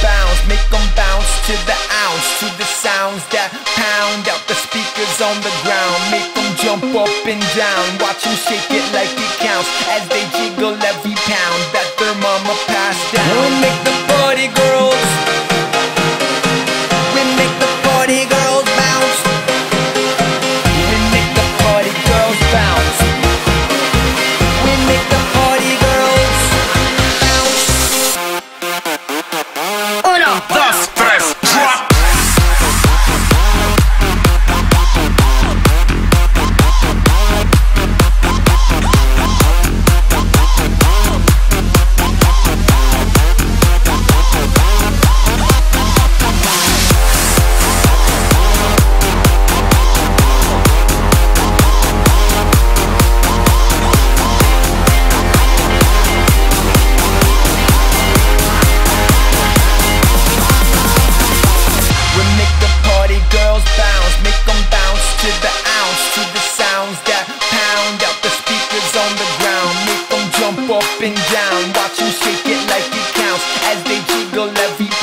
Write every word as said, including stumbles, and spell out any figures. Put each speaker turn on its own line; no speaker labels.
bounce, make them bounce to the ounce, to the sounds that pound out the speakers on the ground. Make them jump up and down, watch them shake it like it counts, as they jiggle every pound that their mama passed down. We make the party girls, we make the party girls bounce, we make the party girls bounce, we make the party girls bounce. Uno, dos, tres, drop. Up and down, watch them shake it like it counts, as they jiggle every